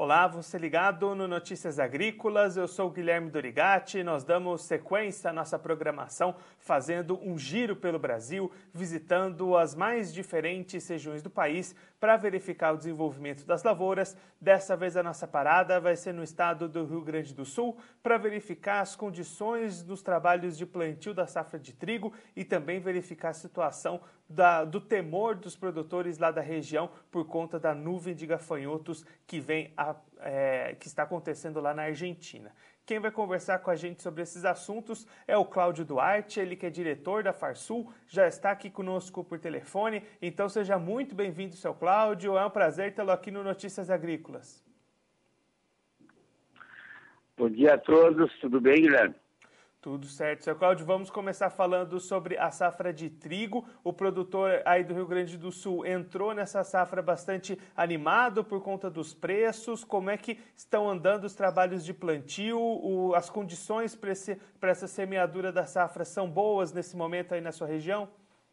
Olá, você ligado no Notícias Agrícolas, eu sou o Guilherme Dorigatti, nós damos sequência à nossa programação fazendo um giro pelo Brasil, visitando as mais diferentes regiões do país para verificar o desenvolvimento das lavouras. Dessa vez a nossa parada vai ser no estado do Rio Grande do Sul para verificar as condições dos trabalhos de plantio da safra de trigo e também verificar a situação do temor dos produtores lá da região por conta da nuvem de gafanhotos que que está acontecendo lá na Argentina. Quem vai conversar com a gente sobre esses assuntos é o Cláudio Duarte, ele que é diretor da Farsul, já está aqui conosco por telefone, então seja muito bem-vindo, seu Cláudio, é um prazer tê-lo aqui no Notícias Agrícolas. Bom dia a todos, tudo bem, Guilherme? Tudo certo, seu Cláudio. Vamos começar falando sobre a safra de trigo. O produtor aí do Rio Grande do Sul entrou nessa safra bastante animado por conta dos preços. Como é que estão andando os trabalhos de plantio? As condições para essa semeadura da safra são boas nesse momento aí na sua região?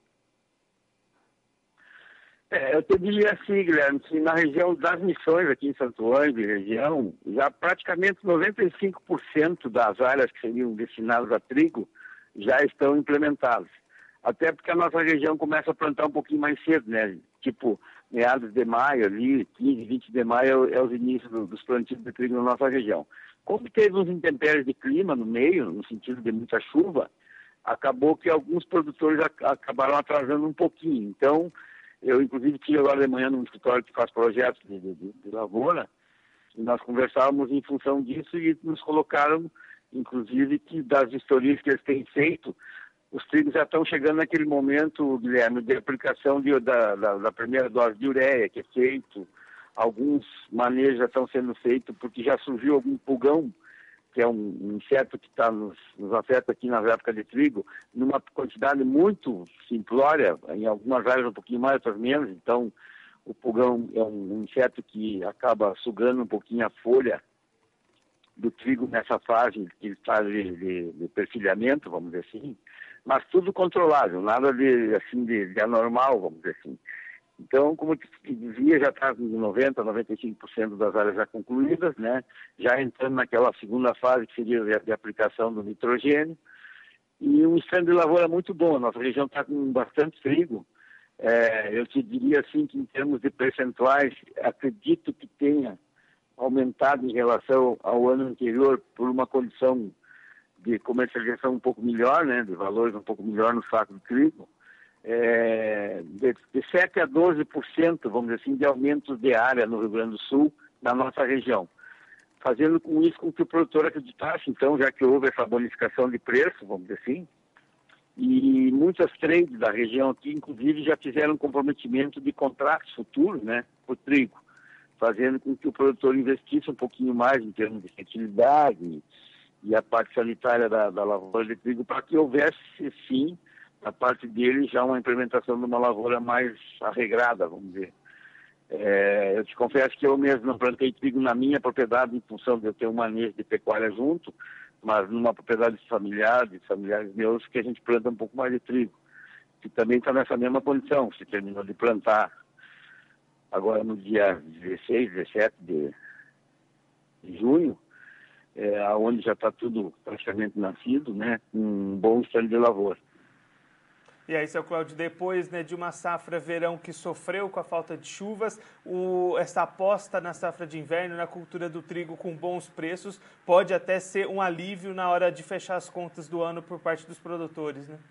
Eu te diria assim, Guilherme, que na região das Missões, aqui em Santo Ângelo, região, já praticamente 95% das áreas que seriam destinadas a trigo já estão implementadas. Até porque a nossa região começa a plantar um pouquinho mais cedo, né? Tipo, meados de maio, ali, 15, 20 de maio é os inícios dos plantios de trigo na nossa região. Como teve uns intempéries de clima no meio, no sentido de muita chuva, acabou que alguns produtores acabaram atrasando um pouquinho. Então, eu, inclusive, estive agora de manhã num escritório que faz projetos de lavoura, e nós conversávamos em função disso e nos colocaram, inclusive, que das vistorias que eles têm feito, os trigos já estão chegando naquele momento, Guilherme, de aplicação da primeira dose de ureia, que é feito, alguns manejos já estão sendo feitos, porque já surgiu algum pulgão, que é um inseto que nos afeta aqui na época de trigo, numa quantidade muito simplória, em algumas áreas um pouquinho mais, outras menos. Então, o pulgão é um inseto que acaba sugando um pouquinho a folha do trigo nessa fase que está de perfilhamento, vamos dizer assim, mas tudo controlável, nada de anormal, vamos dizer assim. Então, como eu dizia, já está com 90%, 95% das áreas já concluídas, né? Já entrando naquela segunda fase, que seria de aplicação do nitrogênio, e um estado de lavoura muito bom. A nossa região está com bastante trigo. Eu te diria assim que, em termos de percentuais, acredito que tenha aumentado em relação ao ano anterior por uma condição de comercialização um pouco melhor, né? De valores um pouco melhor no saco de trigo. De 7% a 12%, vamos dizer assim, de aumento de área no Rio Grande do Sul, na nossa região. Fazendo com isso com que o produtor acreditasse, então, já que houve essa bonificação de preço, vamos dizer assim, e muitas trades da região aqui, inclusive, já fizeram comprometimento de contratos futuros, né, por trigo, fazendo com que o produtor investisse um pouquinho mais em termos de fertilidade e a parte sanitária da lavoura de trigo, para que houvesse, sim, a parte dele já uma implementação de uma lavoura mais arregrada, vamos dizer. Eu te confesso que eu mesmo não plantei trigo na minha propriedade em função de eu ter um manejo de pecuária junto, mas numa propriedade familiar, de familiares meus, que a gente planta um pouco mais de trigo, que também está nessa mesma condição. Se terminou de plantar agora no dia 16, 17 de junho, onde já está tudo praticamente nascido, né, com um bom estado de lavoura. E aí, seu Cláudio, depois, né, de uma safra verão que sofreu com a falta de chuvas, essa aposta na safra de inverno, na cultura do trigo com bons preços, pode até ser um alívio na hora de fechar as contas do ano por parte dos produtores, né?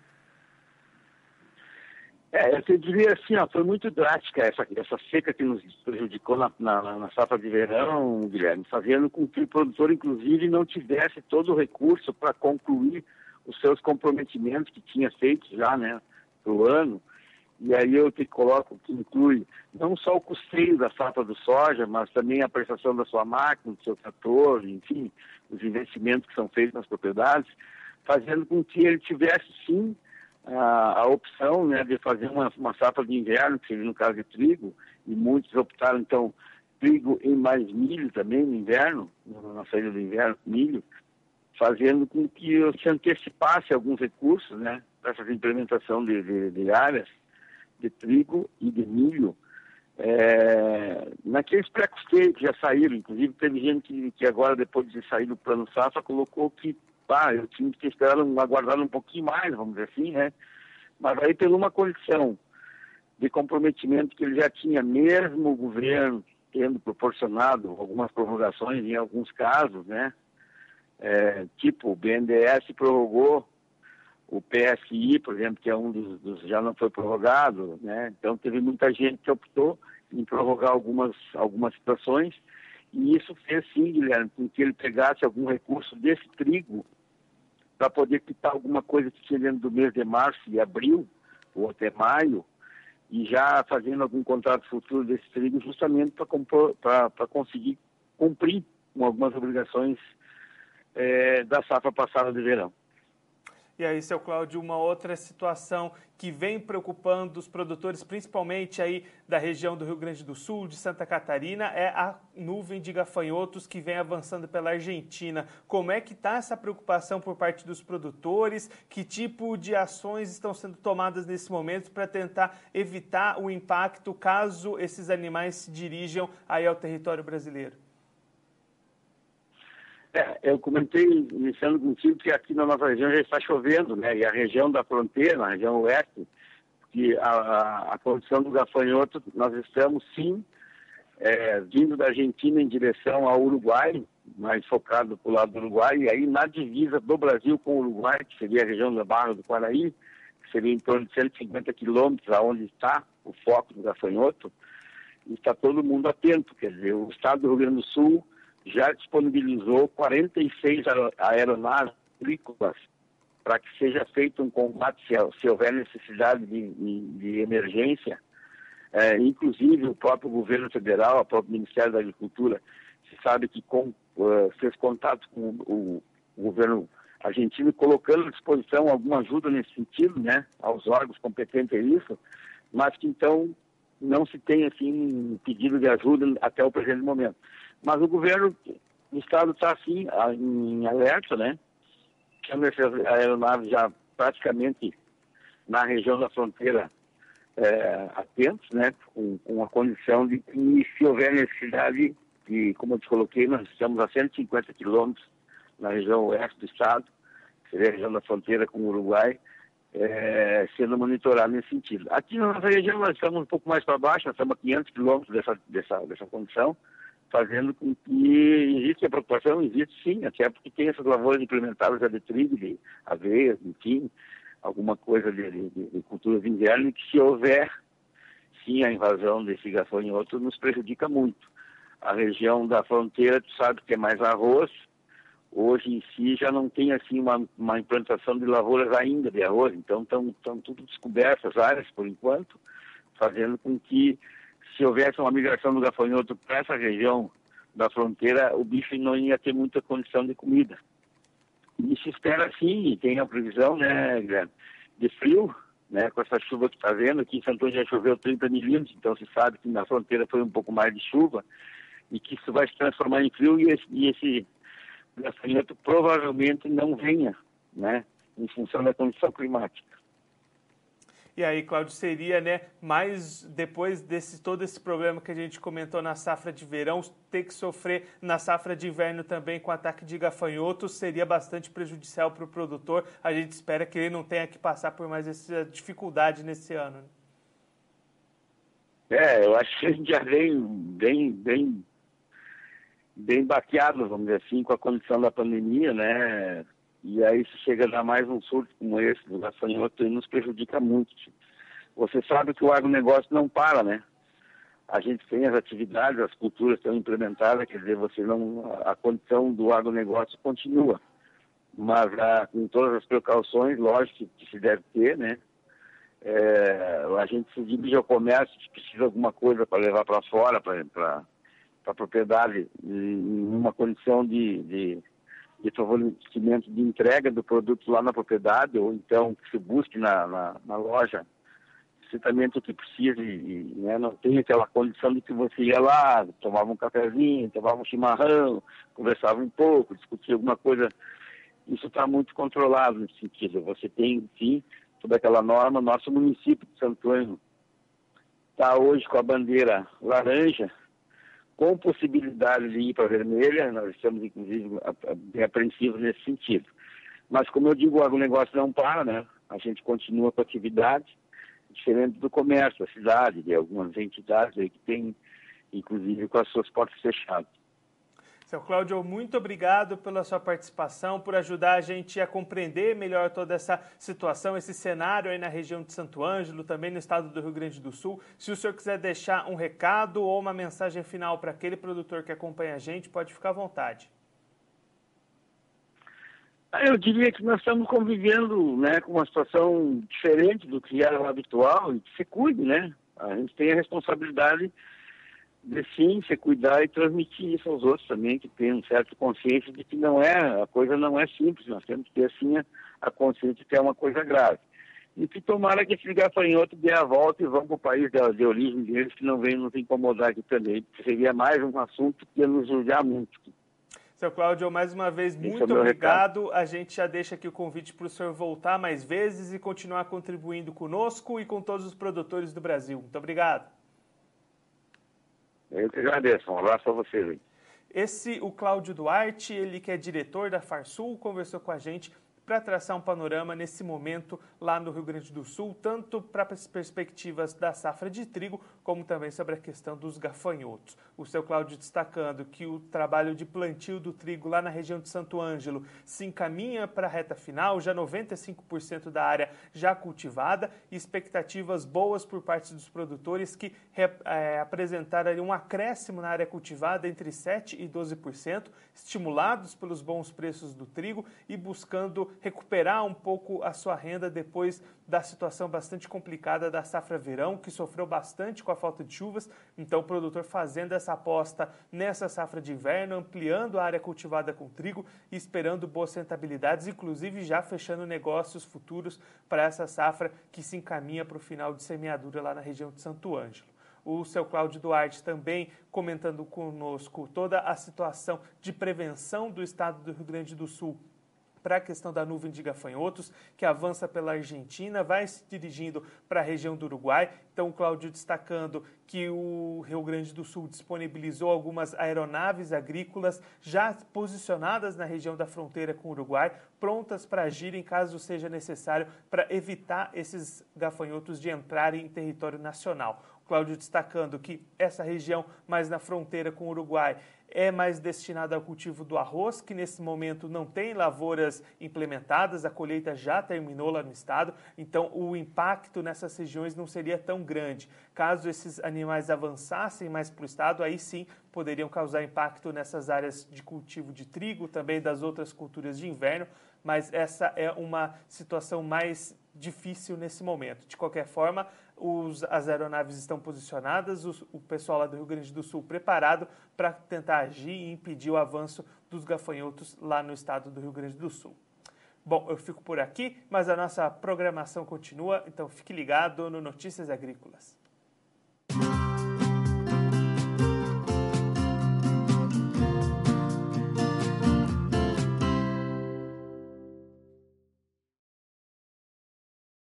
Eu te diria assim, foi muito drástica essa seca que nos prejudicou na safra de verão, Guilherme, fazendo com que o produtor, inclusive, não tivesse todo o recurso para concluir os seus comprometimentos que tinha feito já, né, para o ano. E aí eu te coloco que inclui não só o custeio da safra do soja, mas também a prestação da sua máquina, do seu trator, enfim, os investimentos que são feitos nas propriedades, fazendo com que ele tivesse, sim, a opção, né, de fazer uma safra de inverno, que seria no caso de trigo, e muitos optaram, então, trigo e mais milho também no inverno, na saída do inverno, milho, fazendo com que se antecipasse alguns recursos, né, para essa implementação de áreas de trigo e de milho, naqueles pré-custeios que já saíram, inclusive teve gente que agora, depois de sair do Plano Safra, colocou que eu tinha que esperar, aguardar um pouquinho mais, vamos dizer assim, né? Mas aí, por uma condição de comprometimento que ele já tinha, mesmo o governo tendo proporcionado algumas prorrogações em alguns casos, né? Tipo, o BNDES prorrogou, o PSI, por exemplo, que é um dos já não foi prorrogado, né? Então teve muita gente que optou em prorrogar algumas situações, e isso fez sim, Guilherme, com que ele pegasse algum recurso desse trigo para poder quitar alguma coisa que tinha dentro do mês de março e abril, ou até maio, e já fazendo algum contrato futuro desse trigo justamente para conseguir cumprir com algumas obrigações da safra passada de verão. E aí, seu Cláudio, uma outra situação que vem preocupando os produtores, principalmente aí da região do Rio Grande do Sul, de Santa Catarina, é a nuvem de gafanhotos que vem avançando pela Argentina. Como é que está essa preocupação por parte dos produtores? Que tipo de ações estão sendo tomadas nesse momento para tentar evitar o impacto caso esses animais se dirijam aí ao território brasileiro? Eu comentei, iniciando contigo, que aqui na nossa região já está chovendo, né? E a região da fronteira, na região oeste, que a condição do gafanhoto, nós estamos, sim, vindo da Argentina em direção ao Uruguai, mais focado para o lado do Uruguai, e aí na divisa do Brasil com o Uruguai, que seria a região da Barra do Quaraí, que seria em torno de 150 quilômetros, aonde está o foco do gafanhoto, e está todo mundo atento. Quer dizer, o estado do Rio Grande do Sul já disponibilizou 46 aeronaves agrícolas para que seja feito um combate se houver necessidade de emergência. Inclusive o próprio governo federal, o próprio Ministério da Agricultura, se sabe que fez contato com o governo argentino, colocando à disposição alguma ajuda nesse sentido, né, aos órgãos competentes a isso, mas que então não se tem assim pedido de ajuda até o presente momento. Mas o governo do estado está, assim, em alerta, né? Tendo essas aeronaves já praticamente na região da fronteira atentos, né? Com a condição de que, se houver necessidade, como eu te coloquei, nós estamos a 150 quilômetros na região oeste do estado, que seria a região da fronteira com o Uruguai, sendo monitorado nesse sentido. Aqui na nossa região nós estamos um pouco mais para baixo, nós estamos a 500 quilômetros dessa condição, fazendo com que existe a preocupação, existe sim, até porque tem essas lavouras implementadas já de trigo, de aveia, enfim, alguma coisa de cultura de inverno, que se houver sim a invasão desse gafanhoto nos prejudica muito. A região da fronteira, tu sabe que é mais arroz, hoje em si já não tem assim uma implantação de lavouras ainda de arroz, então estão tudo descobertas as áreas por enquanto, fazendo com que, se houvesse uma migração do gafanhoto para essa região da fronteira, o bicho não ia ter muita condição de comida. E se espera sim, e tem a previsão, né, Guilherme, de frio, né, com essa chuva que está vendo. Aqui em Santo Antônio já choveu 30 milímetros, então se sabe que na fronteira foi um pouco mais de chuva, e que isso vai se transformar em frio, e esse gafanhoto provavelmente não venha, né, em função da condição climática. E aí, Cláudio, seria, né, mais depois todo esse problema que a gente comentou na safra de verão, ter que sofrer na safra de inverno também com ataque de gafanhotos, seria bastante prejudicial para o produtor. A gente espera que ele não tenha que passar por mais essa dificuldade nesse ano. Eu acho que a gente já vem bem baqueado, vamos dizer assim, com a condição da pandemia, né? E aí, se chega a dar mais um surto como esse do gafanhoto, ele nos prejudica muito. Você sabe que o agronegócio não para, né? A gente tem as atividades, as culturas estão implementadas, quer dizer, a condição do agronegócio continua. Mas com todas as precauções, lógico, que se deve ter, né? A gente se dirige ao comércio, que precisa de alguma coisa para levar para fora, para a propriedade, em uma condição de favorecimento de entrega do produto lá na propriedade, ou então que se busque na loja certamente o que precisa, né, não tem aquela condição de que você ia lá, tomava um cafezinho, tomava um chimarrão, conversava um pouco, discutia alguma coisa. Isso está muito controlado nesse sentido. Você tem, sim, toda aquela norma. Nosso município de Santo Antônio está hoje com a bandeira laranja, com possibilidade de ir para a vermelha. Nós estamos, inclusive, bem apreensivos nesse sentido. Mas, como eu digo, o agronegócio não para, né? A gente continua com a atividade, diferente do comércio, da cidade, de algumas entidades aí que têm, inclusive, com as suas portas fechadas. Seu Cláudio, muito obrigado pela sua participação, por ajudar a gente a compreender melhor toda essa situação, esse cenário aí na região de Santo Ângelo, também no estado do Rio Grande do Sul. Se o senhor quiser deixar um recado ou uma mensagem final para aquele produtor que acompanha a gente, pode ficar à vontade. Eu diria que nós estamos convivendo, né, com uma situação diferente do que era o habitual, e que se cuide, né? A gente tem a responsabilidade de sim se cuidar e transmitir isso aos outros também, que tenham certa consciência de que a coisa não é simples, nós temos que ter sim a consciência de que é uma coisa grave. E que tomara que esse gafanhoto dê a volta e vão para o país de origem deles, que não venham nos incomodar aqui também, porque seria mais um assunto que ia nos judiar muito. Seu Cláudio, mais uma vez, muito obrigado. A gente já deixa aqui o convite para o senhor voltar mais vezes e continuar contribuindo conosco e com todos os produtores do Brasil. Muito obrigado. Eu que agradeço. Um abraço a vocês aí. O Cláudio Duarte, ele que é diretor da Farsul, conversou com a gente para traçar um panorama nesse momento lá no Rio Grande do Sul, tanto para as perspectivas da safra de trigo, como também sobre a questão dos gafanhotos. O seu Cláudio destacando que o trabalho de plantio do trigo lá na região de Santo Ângelo se encaminha para a reta final, já 95% da área já cultivada, e expectativas boas por parte dos produtores que apresentaram ali um acréscimo na área cultivada entre 7% e 12%, estimulados pelos bons preços do trigo e buscando recuperar um pouco a sua renda depois da situação bastante complicada da safra verão, que sofreu bastante com a falta de chuvas. Então o produtor fazendo essa aposta nessa safra de inverno, ampliando a área cultivada com trigo e esperando boas rentabilidades, inclusive já fechando negócios futuros para essa safra que se encaminha para o final de semeadura lá na região de Santo Ângelo. O seu Cláudio Duarte também comentando conosco toda a situação de prevenção do estado do Rio Grande do Sul para a questão da nuvem de gafanhotos, que avança pela Argentina, vai se dirigindo para a região do Uruguai. Então, o Cláudio destacando que o Rio Grande do Sul disponibilizou algumas aeronaves agrícolas já posicionadas na região da fronteira com o Uruguai, prontas para agir em caso seja necessário para evitar esses gafanhotos de entrarem em território nacional. O Cláudio destacando que essa região mais na fronteira com o Uruguai é mais destinada ao cultivo do arroz, que nesse momento não tem lavouras implementadas, a colheita já terminou lá no estado, então o impacto nessas regiões não seria tão grande. Caso esses animais avançassem mais para o estado, aí sim poderiam causar impacto nessas áreas de cultivo de trigo, também das outras culturas de inverno, mas essa é uma situação mais difícil nesse momento. De qualquer forma, as aeronaves estão posicionadas, o pessoal lá do Rio Grande do Sul preparado para tentar agir e impedir o avanço dos gafanhotos lá no estado do Rio Grande do Sul. Bom, eu fico por aqui, mas a nossa programação continua, então fique ligado no Notícias Agrícolas.